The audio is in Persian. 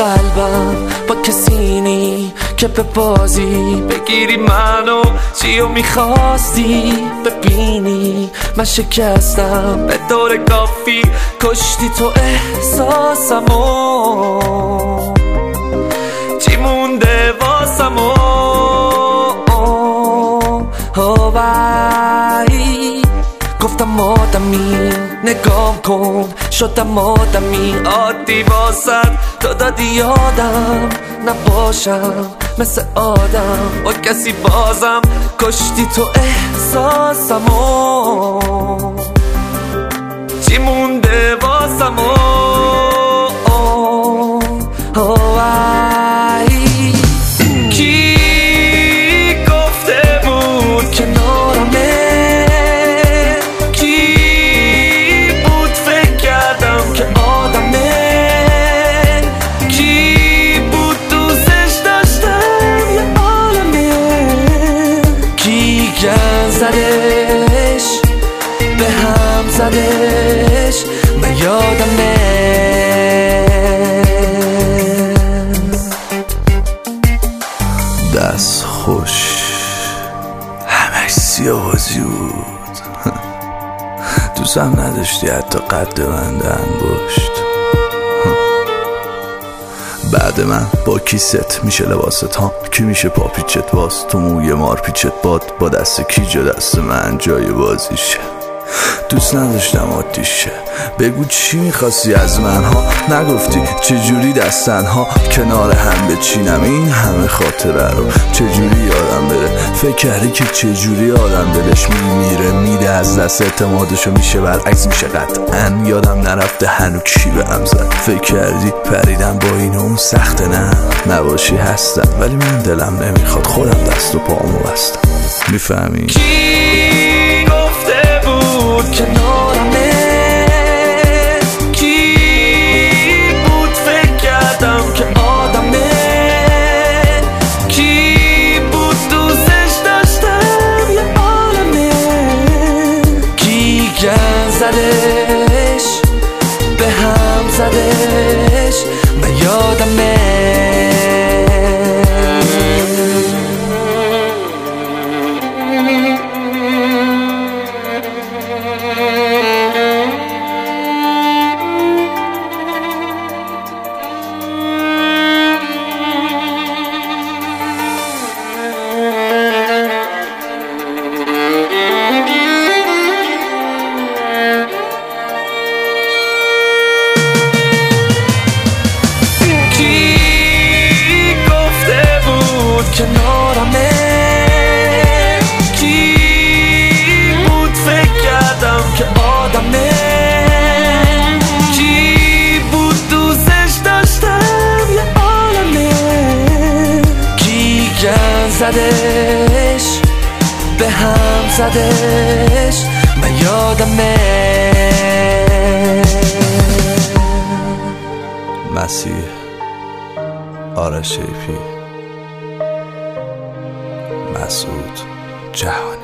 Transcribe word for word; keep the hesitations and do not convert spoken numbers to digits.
قلبم با کسی نی که به بازی بگیری منو. چیو میخواستی ببینی من شکستم به دور کافی، کشتی تو احساسمو. چی مونده واسمو؟ گفتم آدمی نگام کن، شدم آدمی عادی واسد تو دادی یادم نباشم مثل آدم با کسی بازم. کشتی تو احساسمو. چی مونده واسمو؟ زدش به هم زدش من یادمه. دست خوش همش سیاوازی بود. دوستم نداشتی حتی قد بنده انگشت. بعد من با کی ست میشه لباست ها؟ کی میشه پاپیچت باز تو موی مار پیچت باد؟ با دست کی جا دست من جای بازیشه؟ دوست نداشتم عادیشه. بگو چی میخواستی از من ها؟ نگفتی چجوری دستن ها کنار هم بچینم این همه خاطره رو؟ چجوری یادم بره؟ فکر کردی که چجوری آدم دلش میمیره میده از دست اعتمادشو میشه برعکس میشه؟ قطعا یادم نرفته هنو کی به هم زد. فکر کردی پریدم با این اون سخته؟ نه نباشی هستم ولی من دلم نمیخواد خودم دست و پامو بستم. میفهمی؟ کی گفته بود کنارمه؟ کی بود فکر کردم که آدمه؟ کی بود دوستش داشتم یه عالمه؟ کی گن زدش به هم زدش من یادمه. کنارمه؟ کی بود فکر کردم که آدمه؟ کی بود دوستش داشتم یه عالمه؟ کی گن زدش به هم زدش من یادمه. مسیح آرش شیپی، مسعود جهانی.